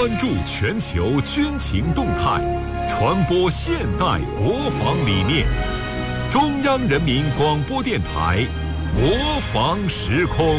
关注全球军情动态，传播现代国防理念。中央人民广播电台国防时空。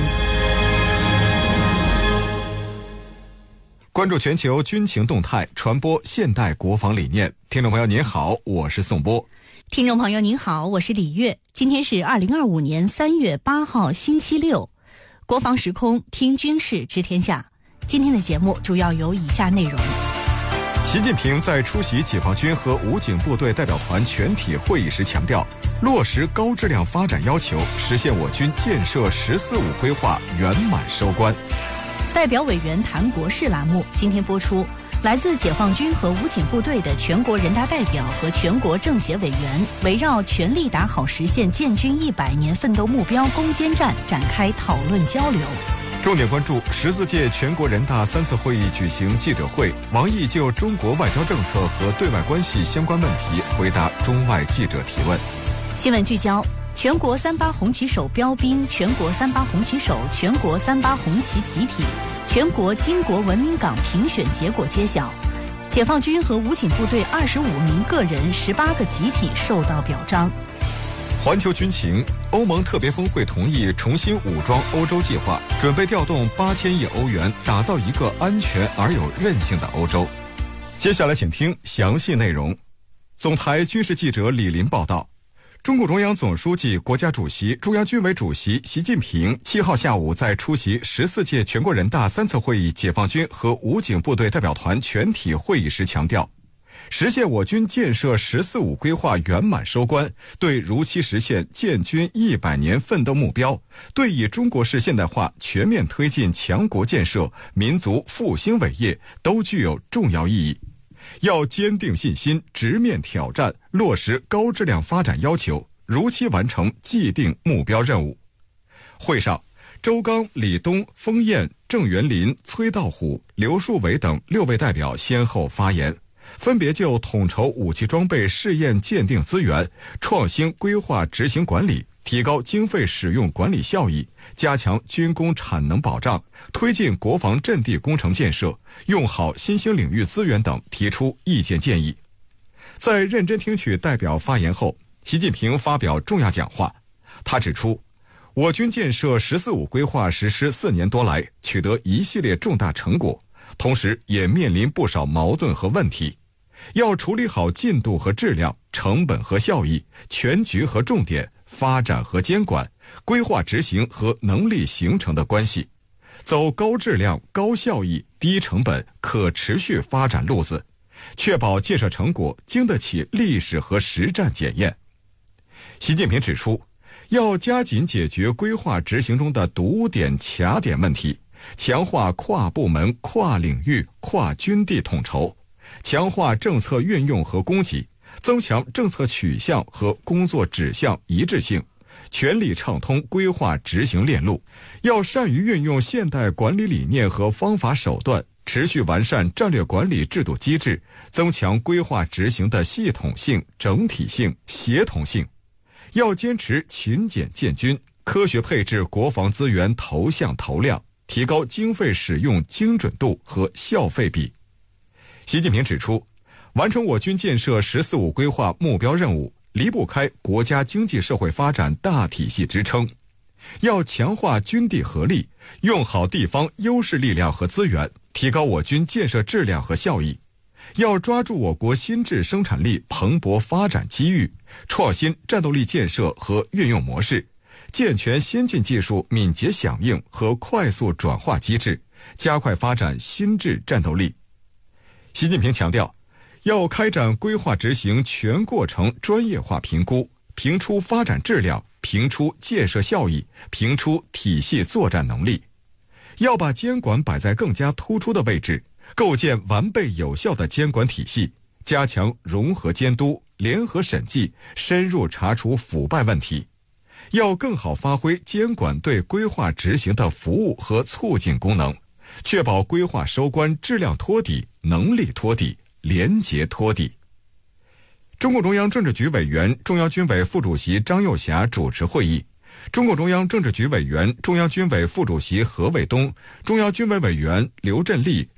关注全球军情动态，传播现代国防理念。听众朋友您好，我是宋波。 听众朋友您好，我是李月。今天是2025年3月8号星期六，国防时空听军事知天下。今天的节目主要有以下内容。 习近平在出席解放军和武警部队代表团全体会议时强调，落实高质量发展要求，实现我军建设“14·5”规划圆满收官。 代表委员谈国事栏目今天播出，来自解放军和武警部队的全国人大代表和全国政协委员围绕全力打好实现建军100年奋斗目标攻坚战展开讨论交流。 重点关注14届全国人大3次会议举行记者会，王毅就中国外交政策和对外关系相关问题回答中外记者提问。 新闻聚焦：全国38红旗手标兵、全国38红旗手、全国38红旗集体、全国经国文明岗评选结果揭晓。解放军和武警部队25名个人、18个集体受到表彰。 环球军情，欧盟特别峰会同意重新武装欧洲计划，准备调动8000亿欧元，打造一个安全而有韧性的欧洲。接下来请听详细内容。总台军事记者李林报道，中共中央总书记、国家主席、中央军委主席习近平7号下午在出席14届全国人大3次会议解放军和武警部队代表团全体会议时强调，实现我军建设“14·5”规划圆满收官，对如期实现建军100年奋斗目标，对以中国式现代化全面推进强国建设、民族复兴伟业都具有重要意义。要坚定信心，直面挑战，落实高质量发展要求，如期完成既定目标任务。会上，周刚、李东、封彦、郑元林、崔道虎、刘树伟等6位代表先后发言，分别就统筹武器装备试验鉴定资源、创新规划执行管理、提高经费使用管理效益、加强军工产能保障、推进国防阵地工程建设、用好新兴领域资源等提出意见建议。在认真听取代表发言后，习近平发表重要讲话。他指出，我军建设“14·5”规划实施4年多来，取得一系列重大成果，同时也面临不少矛盾和问题。要处理好进度和质量、成本和效益、全局和重点、发展和监管、规划执行和能力形成的关系，走高质量、高效益、低成本、可持续发展路子，确保建设成果经得起历史和实战检验。习近平指出，要加紧解决规划执行中的堵点、卡点问题，强化跨部门、跨领域、跨军地统筹，强化政策运用和供给，增强政策取向和工作指向一致性，全力畅通规划执行链路。要善于运用现代管理理念和方法手段，持续完善战略管理制度机制，增强规划执行的系统性、整体性、协同性。要坚持勤俭建军，科学配置国防资源投项投量，提高经费使用精准度和效费比。习近平指出，完成我军建设“14·5”规划目标任务，离不开国家经济社会发展大体系支撑。要强化军地合力，用好地方优势力量和资源，提高我军建设质量和效益。要抓住我国新质生产力蓬勃发展机遇，创新战斗力建设和运用模式，健全先进技术敏捷响应和快速转化机制，加快发展新质战斗力。习近平强调，要开展规划执行全过程专业化评估，评出发展质量，评出建设效益，评出体系作战能力。要把监管摆在更加突出的位置，构建完备有效的监管体系，加强融合监督、联合审计，深入查处腐败问题。要更好发挥监管对规划执行的服务和促进功能，确保规划收官质量托底、能力托底、廉洁托底。中共中央政治局委员、中央军委副主席张又侠主持会议。中共中央政治局委员、中央军委副主席何卫东、中央军委委员刘振立、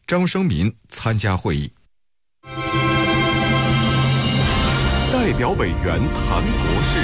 张生民参加会议。 代表委员谈国事。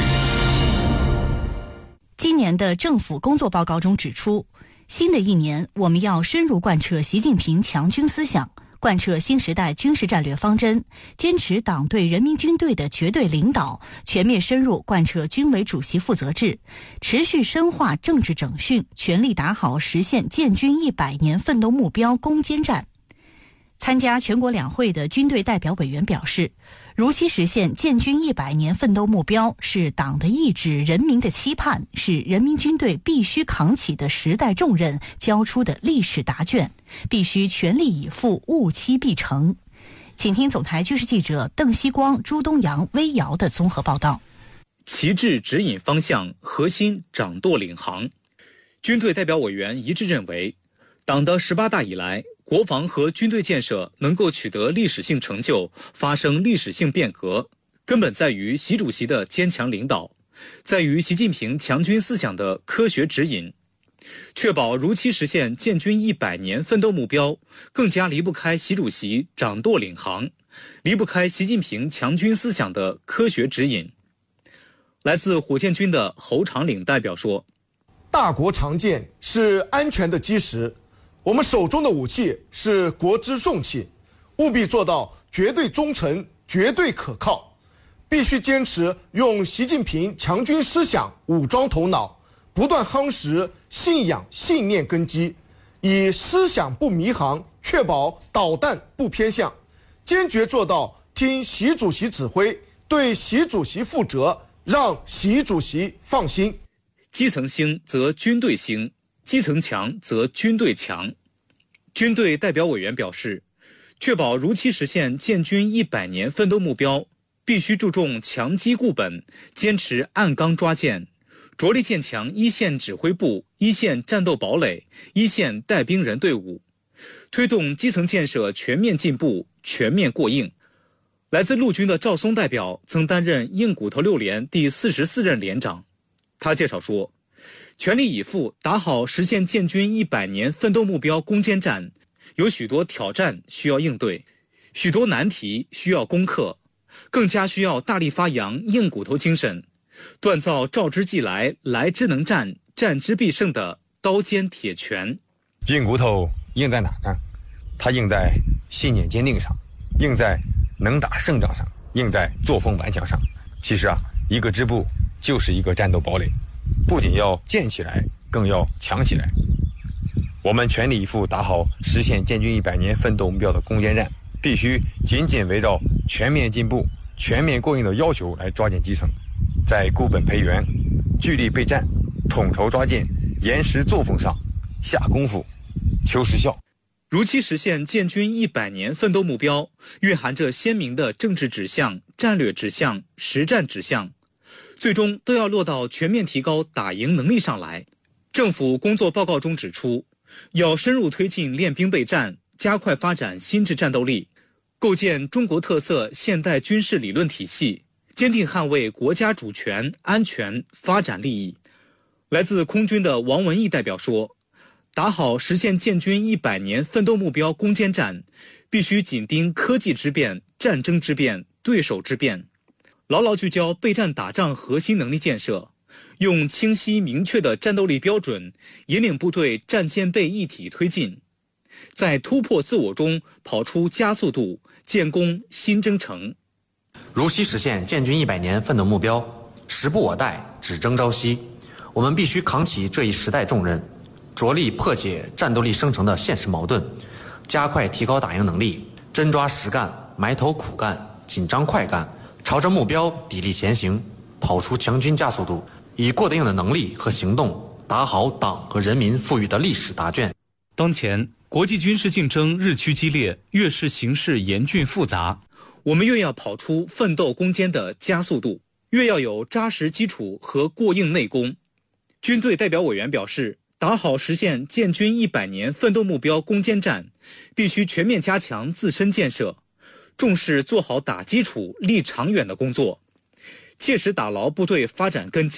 今年的政府工作报告中指出，新的一年我们要深入贯彻习近平强军思想，贯彻新时代军事战略方针，坚持党对人民军队的绝对领导，全面深入贯彻军委主席负责制，持续深化政治整训，全力打好实现建军100年奋斗目标攻坚战。参加全国两会的军队代表委员表示，如期实现建军100年奋斗目标是党的意志、人民的期盼，是人民军队必须扛起的时代重任，交出的历史答卷，必须全力以赴，务期必成。请听总台军事记者邓锡光、朱东阳、微瑶的综合报道。 旗帜指引方向，核心掌舵领航。军队代表委员一致认为，党的18大以来，国防和军队建设能够取得历史性成就，发生历史性变革，根本在于习主席的坚强领导，在于习近平强军思想的科学指引。确保如期实现建军100年奋斗目标，更加离不开习主席掌舵领航，离不开习近平强军思想的科学指引。来自火箭军的侯长岭代表说， 大国常建是安全的基石，我们手中的武器是国之重器，务必做到绝对忠诚、绝对可靠，必须坚持用习近平强军思想武装头脑，不断夯实信仰信念根基，以思想不迷航，确保导弹不偏向，坚决做到听习主席指挥，对习主席负责，让习主席放心。 基层兴则军队兴，基层强则军队强。军队代表委员表示，确保如期实现建军100年奋斗目标，必须注重强基固本，坚持按纲抓建，着力建强一线指挥部、一线战斗堡垒、一线带兵人队伍，推动基层建设全面进步、全面过硬。来自陆军的赵松代表曾担任硬骨头6连第44任连长，他介绍说，全力以赴打好实现建军100年奋斗目标攻坚战，有许多挑战需要应对，许多难题需要攻克，更加需要大力发扬硬骨头精神，锻造召之即来、来之能战、战之必胜的刀尖铁拳。 硬骨头硬在哪呢？它硬在信念坚定上，硬在能打胜仗上，硬在作风顽强上。其实一个支部就是一个战斗堡垒，不仅要建起来，更要强起来。我们全力以赴打好实现建军100年奋斗目标的攻坚战，必须紧紧围绕全面进步、全面过硬的要求来抓紧基层，在固本培元、据理备战、统筹抓建、严实作风上下功夫，求实效。 如期实现建军100年奋斗目标，蕴含着鲜明的政治指向、战略指向、实战指向，最终都要落到全面提高打赢能力上来。政府工作报告中指出，要深入推进练兵备战，加快发展新质战斗力，构建中国特色现代军事理论体系，坚定捍卫国家主权、安全、发展利益。来自空军的王文义代表说，打好实现建军100年奋斗目标攻坚战，必须紧盯科技之变、战争之变、对手之变，牢牢聚焦备战打仗核心能力建设，用清晰明确的战斗力标准引领部队战建备一体推进，在突破自我中跑出加速度，建功新征程。 如期实现建军100年奋斗目标，时不我待，只争朝夕。我们必须扛起这一时代重任，着力破解战斗力生成的现实矛盾，加快提高打赢能力，真抓实干，埋头苦干，紧张快干，朝着目标砥砺前行，跑出强军加速度，以过得硬的能力和行动打好党和人民赋予的历史答卷。 当前国际军事竞争日趋激烈，越是形势严峻复杂，我们越要跑出奋斗攻坚的加速度，越要有扎实基础和过硬内功。军队代表委员表示，打好实现建军100年奋斗目标攻坚战，必须全面加强自身建设，重视做好打基础、立长远的工作，切实打牢部队发展根基，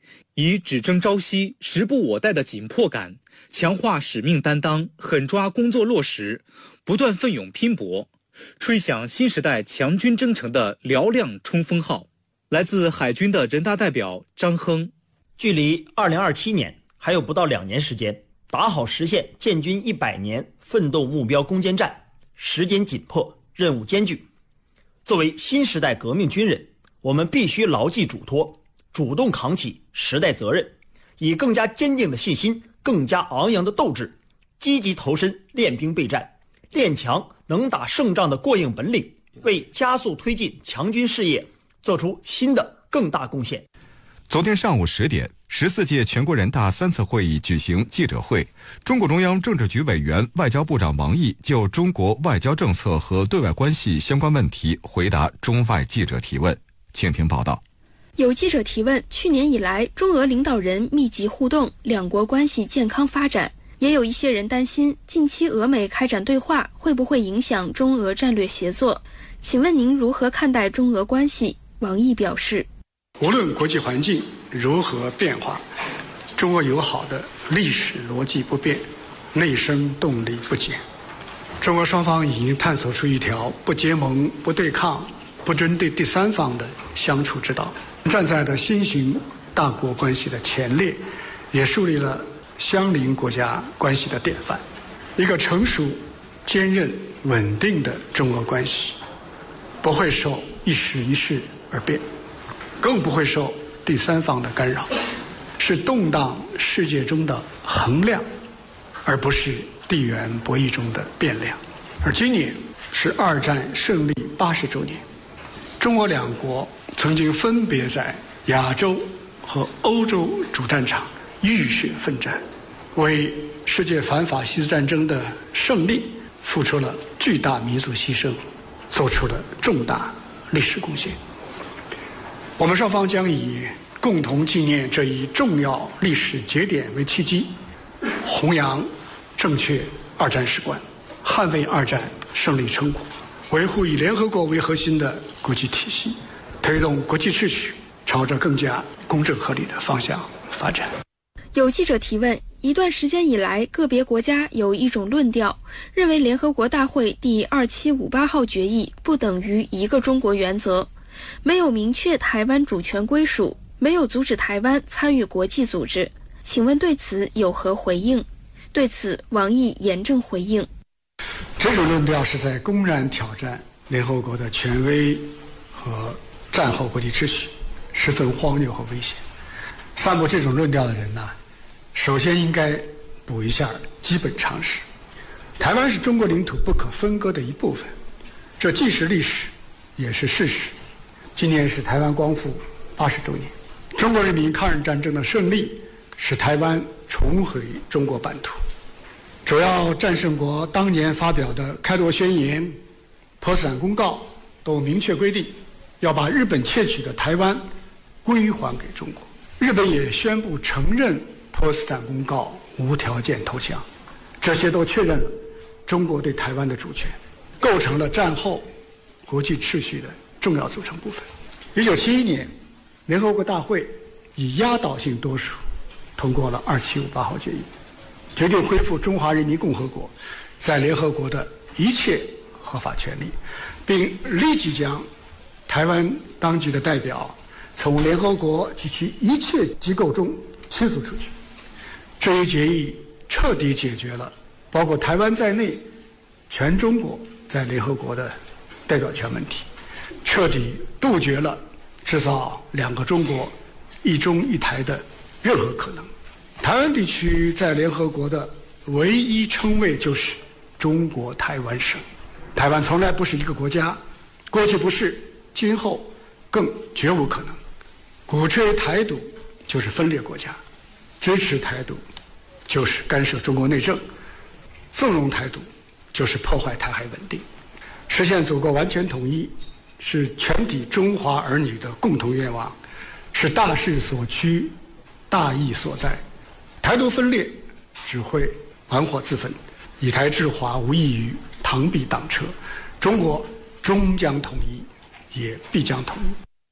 以只争朝夕、时不我待的紧迫感，强化使命担当，狠抓工作落实，不断奋勇拼搏，吹响新时代强军征程的嘹亮冲锋号。来自海军的人大代表张亨， 距离2027年还有不到2年时间，打好实现建军100年奋斗目标攻坚战，时间紧迫，任务艰巨。作为新时代革命军人，我们必须牢记嘱托，主动扛起时代责任，以更加坚定的信心、更加昂扬的斗志，积极投身练兵备战，练强能打胜仗的过硬本领，为加速推进强军事业做出新的更大贡献。 昨天上午10点，14届全国人大3次会议举行记者会，中共中央政治局委员、外交部长王毅就中国外交政策和对外关系相关问题回答中外记者提问。请听报道。 有记者提问，去年以来，中俄领导人密集互动，两国关系健康发展。也有一些人担心，近期俄美开展对话会不会影响中俄战略协作？请问您如何看待中俄关系？王毅表示， 无论国际环境如何变化，中俄友好的历史逻辑不变，内生动力不减。中俄双方已经探索出一条不结盟、不对抗、不针对第三方的相处之道，站在了新型大国关系的前列，也树立了相邻国家关系的典范。一个成熟、坚韧、稳定的中俄关系，不会受一时一事而变，更不会受第三方的干扰，是动荡世界中的衡量，而不是地缘博弈中的变量。而今年是2战胜利80周年，中俄两国曾经分别在亚洲和欧洲主战场浴血奋战，为世界反法西斯战争的胜利付出了巨大民族牺牲，做出了重大历史贡献。我们双方将以共同纪念这一重要历史节点为契机，弘扬正确2战史观，捍卫2战胜利成果，维护以联合国为核心的国际体系，推动国际秩序朝着更加公正合理的方向发展。 有记者提问，一段时间以来，个别国家有一种论调，认为联合国大会第2758号决议不等于一个中国原则，没有明确台湾主权归属，没有阻止台湾参与国际组织。请问对此有何回应？对此，王毅严正回应： 这种论调是在公然挑战联合国的权威和战后国际秩序，十分荒谬和危险。散布这种论调的人呢，首先应该补一下基本常识。台湾是中国领土不可分割的一部分，这既是历史，也是事实。今年是台湾光复80周年，中国人民抗日战争的胜利使台湾重回中国版图。主要战胜国当年发表的开罗宣言、波茨坦公告都明确规定，要把日本窃取的台湾归还给中国。日本也宣布承认波茨坦公告，无条件投降，这些都确认了中国对台湾的主权，构成了战后国际秩序的重要组成部分。1971年，联合国大会以压倒性多数通过了2758号决议，决定恢复中华人民共和国在联合国的一切合法权利，并立即将台湾当局的代表从联合国及其一切机构中驱逐出去。这一决议彻底解决了包括台湾在内全中国在联合国的代表权问题，彻底杜绝了制造2个中国、一中一台的任何可能。台湾地区在联合国的唯一称谓就是中国台湾省。台湾从来不是一个国家，过去不是，今后更绝无可能。鼓吹台独就是分裂国家，支持台独就是干涉中国内政，纵容台独就是破坏台海稳定。实现祖国完全统一是全体中华儿女的共同愿望，是大势所趋，大义所在。台独分裂只会玩火自焚，以台制华无异于螳臂挡车。中国终将统一，也必将统一。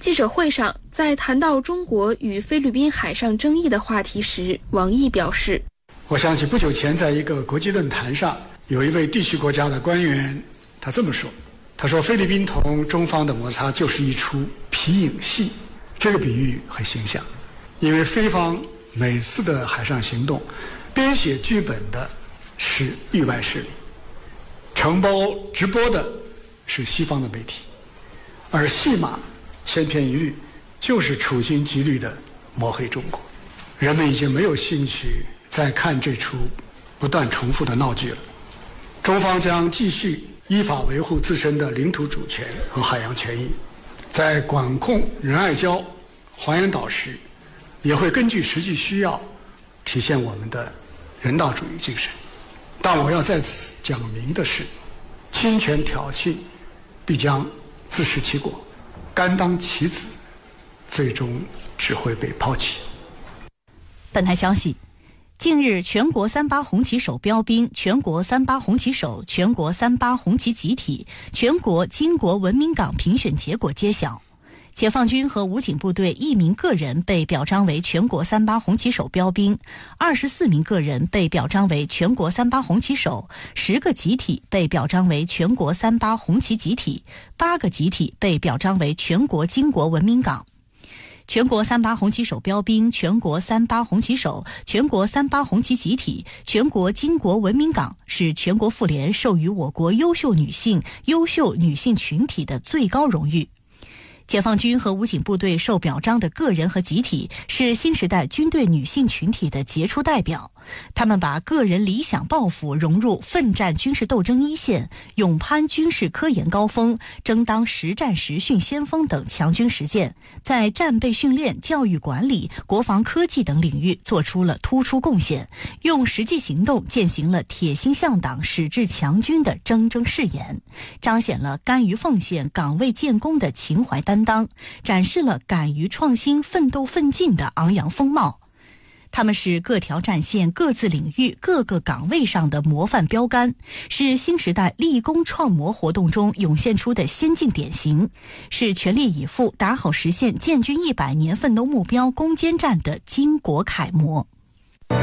记者会上，在谈到中国与菲律宾海上争议的话题时，王毅表示： 我想起不久前在一个国际论坛上，有一位地区国家的官员，他这么说，他说菲律宾同中方的摩擦就是一出皮影戏。这个比喻很形象，因为菲方每次的海上行动编写剧本的是域外势力，承包直播的是西方的媒体，而戏码千篇一律，就是处心积虑的抹黑中国。人们已经没有兴趣再看这出不断重复的闹剧了。中方将继续依法维护自身的领土主权和海洋权益，在管控仁爱礁、黄岩岛时，也会根据实际需要体现我们的人道主义精神。但我要在此讲明的是，侵权挑衅必将自食其果，甘当其子，最终只会被抛弃。 本台消息，近日，全国38红旗手标兵、全国38红旗手、全国38红旗集体、全国经国文明岗评选结果揭晓。解放军和武警部队1名个人被表彰为全国38红旗手标兵，24名个人被表彰为全国38红旗手，10个集体被表彰为全国38红旗集体，8个集体被表彰为全国经国文明岗。全国38红旗手标兵、全国38红旗手、全国38红旗集体、全国经国文明岗是全国妇联授予我国优秀女性群体的最高荣誉。解放军和武警部队受表彰的个人和集体是新时代军队女性群体的杰出代表，他们把个人理想抱负融入奋战军事斗争一线、勇攀军事科研高峰、争当实战实训先锋等强军实践，在战备训练、教育管理、国防科技等领域做出了突出贡献，用实际行动践行了铁心向党、矢志强军的铮铮誓言，彰显了甘于奉献、岗位建功的情怀担当，展示了敢于创新、奋斗奋进的昂扬风貌。他们是各条战线、各自领域、各个岗位上的模范标杆，是新时代立功创模活动中涌现出的先进典型，是全力以赴打好实现建军100年奋斗目标攻坚战的巾帼楷模。 代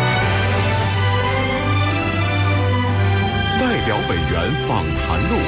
表委员访谈录。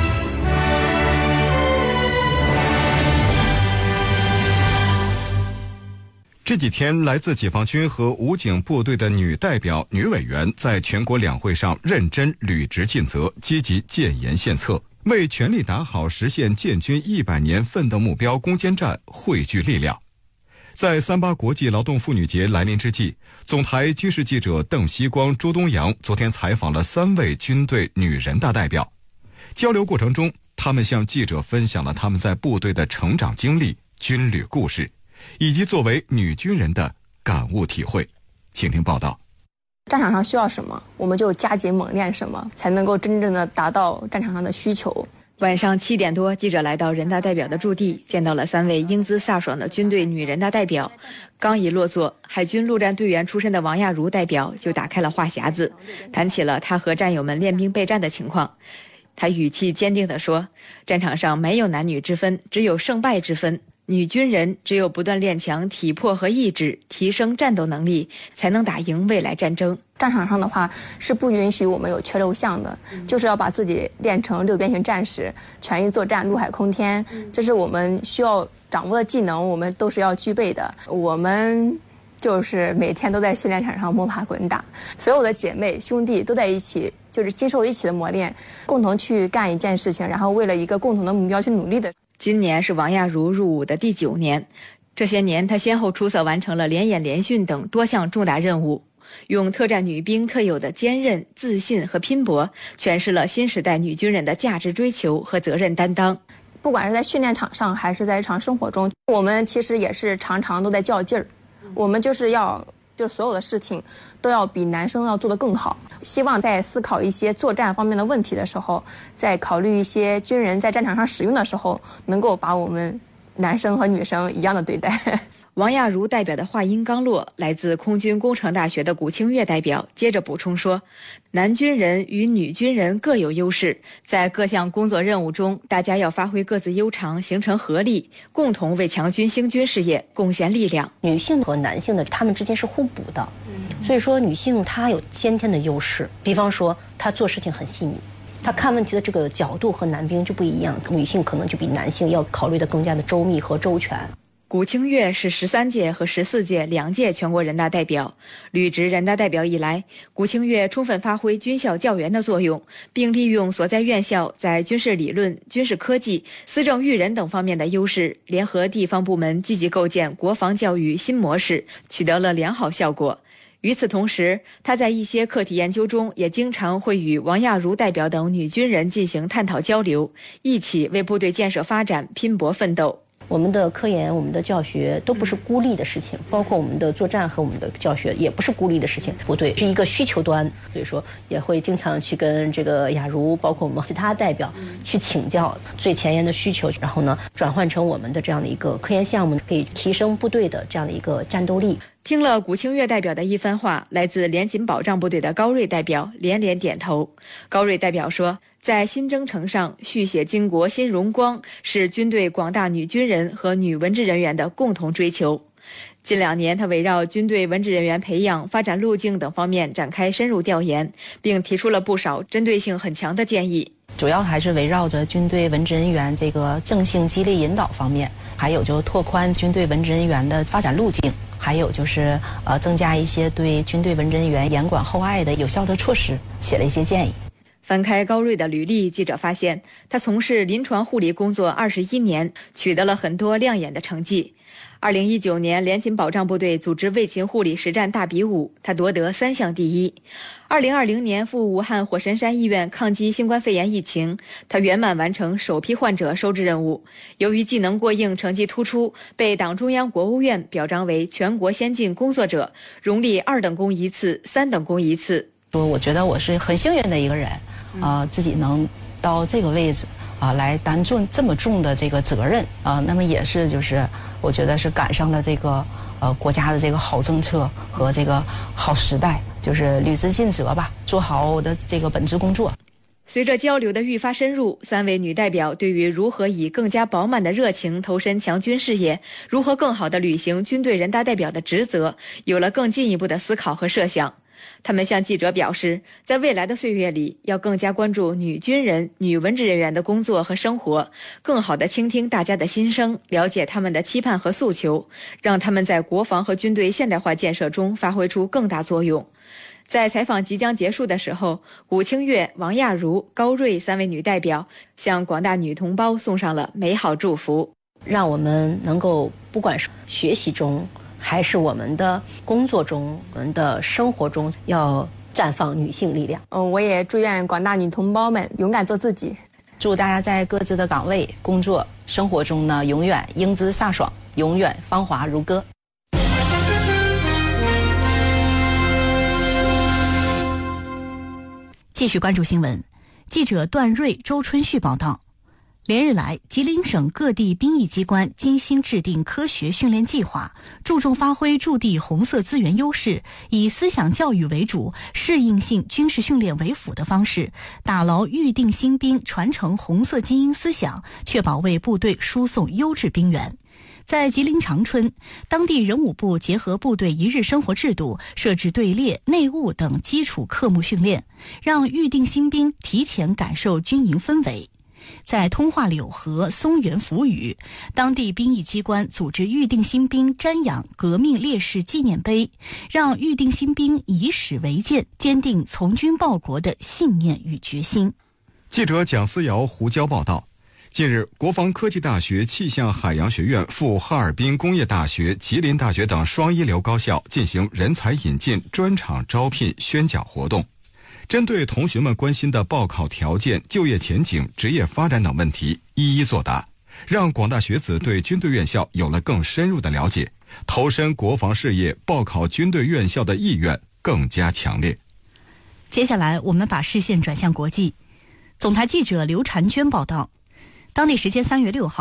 这几天，来自解放军和武警部队的女代表、女委员在全国两会上认真履职尽责，积极建言献策，为全力打好实现建军100年奋斗目标攻坚战汇聚力量。在38国际劳动妇女节来临之际，总台军事记者邓锡光、朱东阳昨天采访了3位军队女人大代表。交流过程中，他们向记者分享了他们在部队的成长经历、军旅故事，以及作为女军人的感悟体会。请听报道。 战场上需要什么，我们就加紧猛练什么，才能够真正的达到战场上的需求。 晚上7点多，记者来到人大代表的驻地，见到了3位英姿飒爽的军队女人大代表。刚一落座，海军陆战队员出身的王亚茹代表就打开了话匣子，谈起了她和战友们练兵备战的情况。她语气坚定地说，战场上没有男女之分，只有胜败之分。女军人只有不断练强体魄和意志，提升战斗能力，才能打赢未来战争。 战场上的话是不允许我们有缺漏项的，就是要把自己练成6边形战士，全域作战，陆海空天，这是我们需要掌握的技能，我们都是要具备的。我们就是每天都在训练场上摸爬滚打，所有的姐妹兄弟都在一起，就是经受一起的磨练，共同去干一件事情，然后为了一个共同的目标去努力的。 今年是王亚茹入伍的第9年，这些年她先后出色完成了连演连训等多项重大任务，用特战女兵特有的坚韧、自信和拼搏，诠释了新时代女军人的价值追求和责任担当。 不管是在训练场上还是在日常生活中，我们其实也是常常都在较劲儿，我们就是所有的事情都要比男生要做得更好。希望在思考一些作战方面的问题的时候，在考虑一些军人在战场上使用的时候，能够把我们男生和女生一样的对待。 王亚茹代表的话音刚落，来自空军工程大学的古清月代表接着补充说，男军人与女军人各有优势，在各项工作任务中，大家要发挥各自优长，形成合力，共同为强军兴军事业贡献力量。 女性和男性的他们之间是互补的，所以说女性她有先天的优势，比方说她做事情很细腻，她看问题的这个角度和男兵就不一样，女性可能就比男性要考虑的更加的周密和周全。 古清月是13届和14届2届全国人大代表，履职人大代表以来，古清月充分发挥军校教员的作用，并利用所在院校在军事理论、军事科技、思政育人等方面的优势，联合地方部门积极构建国防教育新模式，取得了良好效果。与此同时，他在一些课题研究中也经常会与王亚茹代表等女军人进行探讨交流，一起为部队建设发展拼搏奋斗。 我们的科研、我们的教学都不是孤立的事情，包括我们的作战和我们的教学也不是孤立的事情。部队是一个需求端，所以说也会经常去跟这个亚茹，包括我们其他代表去请教最前沿的需求，然后呢转换成我们的这样的一个科研项目，可以提升部队的这样的一个战斗力。 听了古清月代表的一番话，来自联勤保障部队的高瑞代表连连点头。高瑞代表说，在新征程上续写巾帼新荣光，是军队广大女军人和女文职人员的共同追求。近2年，他围绕军队文职人员培养、发展路径等方面展开深入调研，并提出了不少针对性很强的建议。 主要还是围绕着军队文职人员这个正性激励引导方面，还有就拓宽军队文职人员的发展路径，还有就是增加一些对军队文职人员严管厚爱的有效的措施，写了一些建议。 翻开高瑞的履历，记者发现他从事临床护理工作21年，取得了很多亮眼的成绩。2019年，联勤保障部队组织卫勤护理实战大比武，他夺得3项第一。2020年赴武汉火神山医院抗击新冠肺炎疫情，他圆满完成首批患者收治任务。由于技能过硬，成绩突出，被党中央、国务院表彰为全国先进工作者，荣立2等功1次、3等功1次。 我觉得我是很幸运的一个人，自己能到这个位置来担这么重的这个责任那么也是就是我觉得是赶上了这个国家的这个好政策和这个好时代，就是履职尽责吧，做好我的这个本职工作。 随着交流的愈发深入，3位女代表对于如何以更加饱满的热情投身强军事业，如何更好地履行军队人大代表的职责，有了更进一步的思考和设想。他们向记者表示，在未来的岁月里，要更加关注女军人、女文职人员的工作和生活，更好地倾听大家的心声，了解他们的期盼和诉求，让他们在国防和军队现代化建设中发挥出更大作用。在采访即将结束的时候，古清月、王亚茹、高瑞3位女代表向广大女同胞送上了美好祝福， 让我们能够不管是学习中还是我们的工作中，我们的生活中，要绽放女性力量。 我也祝愿广大女同胞们勇敢做自己， 祝大家在各自的岗位、工作、生活中呢，永远英姿飒爽，永远芳华如歌。 继续关注新闻，记者段瑞、周春旭报道。连日来，吉林省各地兵役机关精心制定科学训练计划，注重发挥驻地红色资源优势，以思想教育为主、适应性军事训练为辅的方式，打牢预定新兵传承红色精英思想，确保为部队输送优质兵员。在吉林长春，当地人武部结合部队一日生活制度，设置队列、内务等基础科目训练，让预定新兵提前感受军营氛围。在通化柳河、松原抚宇，当地兵役机关组织预定新兵瞻仰革命烈士纪念碑，让预定新兵以史为鉴，坚定从军报国的信念与决心。 记者蒋思瑶、胡椒报道。近日，国防科技大学气象海洋学院赴哈尔滨工业大学、吉林大学等双一流高校进行人才引进专场招聘宣讲活动，针对同学们关心的报考条件、就业前景、职业发展等问题一一作答，让广大学子对军队院校有了更深入的了解，投身国防事业、报考军队院校的意愿更加强烈。 接下来，我们把视线转向国际。总台记者刘婵娟报道。当地时间3月6号，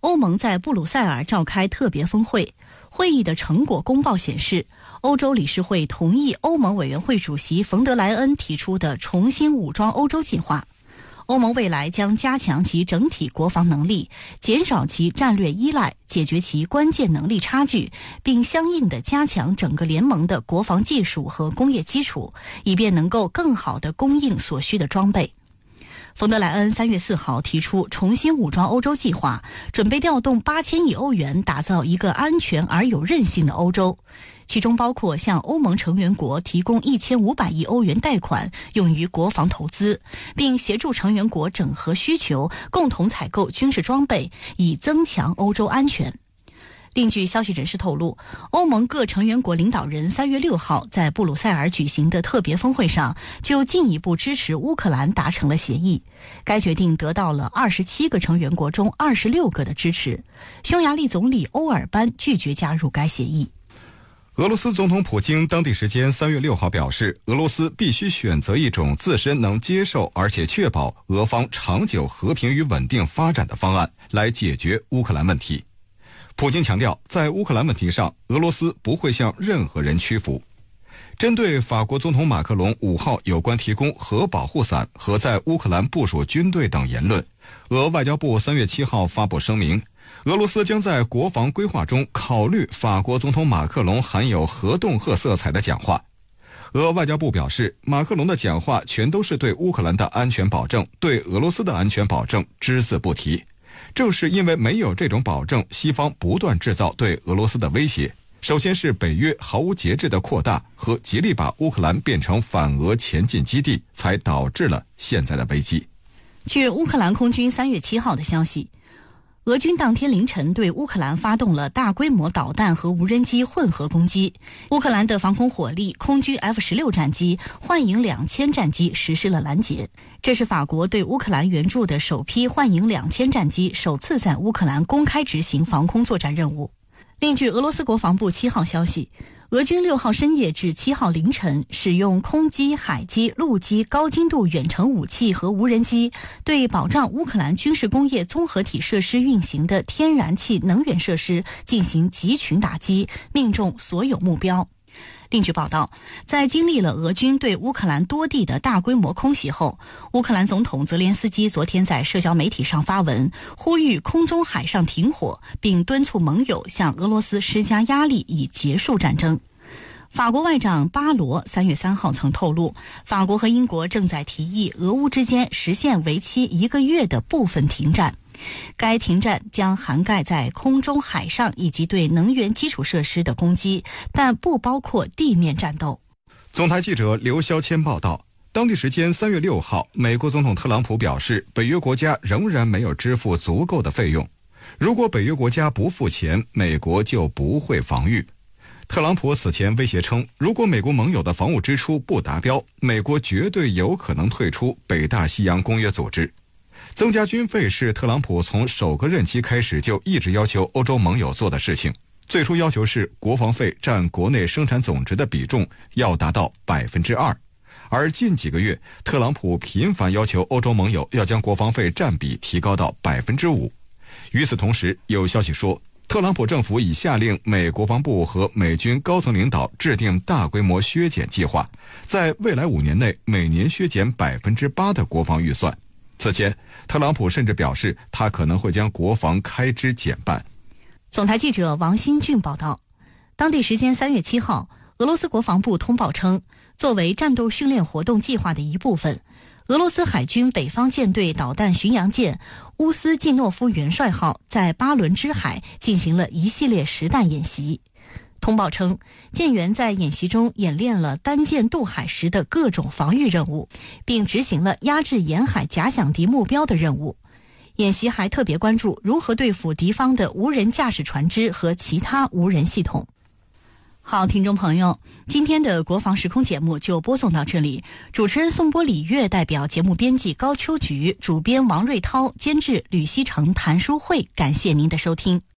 欧盟在布鲁塞尔召开特别峰会，会议的成果公报显示，欧洲理事会同意欧盟委员会主席冯德莱恩提出的重新武装欧洲计划。欧盟未来将加强其整体国防能力，减少其战略依赖，解决其关键能力差距，并相应地加强整个联盟的国防技术和工业基础，以便能够更好地供应所需的装备。冯德莱恩3月4号提出重新武装欧洲计划，准备调动8000亿欧元打造一个安全而有韧性的欧洲，其中包括向欧盟成员国提供1500亿欧元贷款用于国防投资，并协助成员国整合需求，共同采购军事装备，以增强欧洲安全。另据消息人士透露，欧盟各成员国领导人3月6号在布鲁塞尔举行的特别峰会上，就进一步支持乌克兰达成了协议。该决定得到了27个成员国中26个的支持。匈牙利总理欧尔班拒绝加入该协议。 俄罗斯总统普京当地时间3月6号表示，俄罗斯必须选择一种自身能接受而且确保俄方长久和平与稳定发展的方案，来解决乌克兰问题。普京强调，在乌克兰问题上，俄罗斯不会向任何人屈服。针对法国总统马克龙5号有关提供核保护伞和在乌克兰部署军队等言论，俄外交部3月7号发布声明，俄罗斯将在国防规划中考虑法国总统马克龙含有核恫吓色彩的讲话。俄外交部表示，马克龙的讲话全都是对乌克兰的安全保证，对俄罗斯的安全保证只字不提。正是因为没有这种保证，西方不断制造对俄罗斯的威胁，首先是北约毫无节制的扩大和极力把乌克兰变成反俄前进基地，才导致了现在的危机。 据乌克兰空军3月7号的消息，俄军当天凌晨对乌克兰发动了大规模导弹和无人机混合攻击，乌克兰的防空火力空军 F-16 战机、幻影2000战机实施了拦截。这是法国对乌克兰援助的首批幻影2000战机首次在乌克兰公开执行防空作战任务。另据俄罗斯国防部7号消息，俄军6号深夜至7号凌晨使用空机、海基、陆基、高精度远程武器和无人机，对保障乌克兰军事工业综合体设施运行的天然气能源设施进行集群打击，命中所有目标。另据报道，在经历了俄军对乌克兰多地的大规模空袭后，乌克兰总统泽连斯基昨天在社交媒体上发文，呼吁空中海上停火，并敦促盟友向俄罗斯施加压力以结束战争。法国外长巴罗3月3号曾透露，法国和英国正在提议俄乌之间实现为期1个月的部分停战。该停战将涵盖在空中、海上以及对能源基础设施的攻击，但不包括地面战斗。 总台记者刘肖谦报道，当地时间3月6号，美国总统特朗普表示，北约国家仍然没有支付足够的费用。如果北约国家不付钱，美国就不会防御。特朗普此前威胁称，如果美国盟友的防务支出不达标，美国绝对有可能退出北大西洋公约组织。增加军费是特朗普从首个任期开始就一直要求欧洲盟友做的事情。最初要求是国防费占国内生产总值的比重要达到2%，而近几个月，特朗普频繁要求欧洲盟友要将国防费占比提高到5%。与此同时，有消息说，特朗普政府已下令美国防部和美军高层领导制定大规模削减计划，在未来5年内每年削减8%的国防预算。此前，特朗普甚至表示，他可能会将国防开支减半。 总台记者王新俊报道，当地时间3月7号，俄罗斯国防部通报称，作为战斗训练活动计划的一部分，俄罗斯海军北方舰队导弹巡洋舰乌斯季诺夫元帅号在巴伦支海进行了一系列实弹演习。通报称，舰员在演习中演练了单舰渡海时的各种防御任务，并执行了压制沿海假想敌目标的任务。演习还特别关注如何对付敌方的无人驾驶船只和其他无人系统。好，听众朋友，今天的国防时空节目就播送到这里。主持人宋波、李月代表节目编辑高秋菊，主编王瑞涛，监制吕希成、谭淑慧，感谢您的收听。